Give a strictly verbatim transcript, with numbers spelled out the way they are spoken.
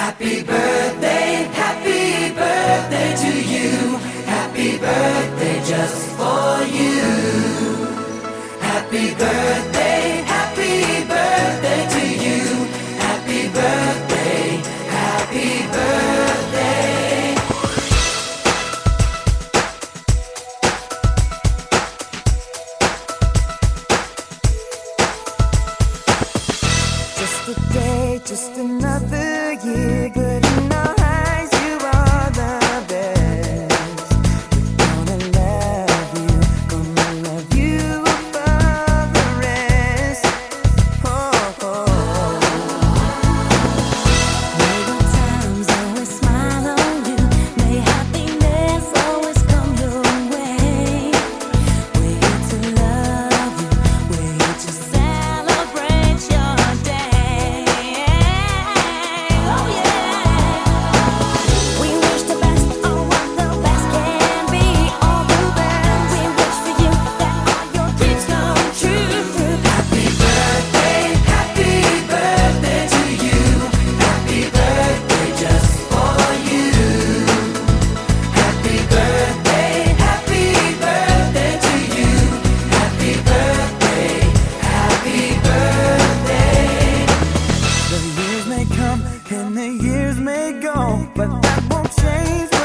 Happy birthday, happy birthday to you. Happy birthday just for you. Happy birthday, happy birthday to you. Happy birthday, happy birthday. Just a day, just another year, good in our eyes, you are the best. We're gonna love you, gonna love you above the rest. Oh, oh. May good times always smile on you, may happiness always come your way. We're here to love you, we're here to celebrate your day. Oh yeah. We wish the best on what the best can be, all the best. We wish for you that all your dreams come true. Happy birthday, happy birthday to you. Happy birthday just for you. Happy birthday, happy birthday to you. Happy birthday, happy birthday. The years may come and the years may go, but that won't change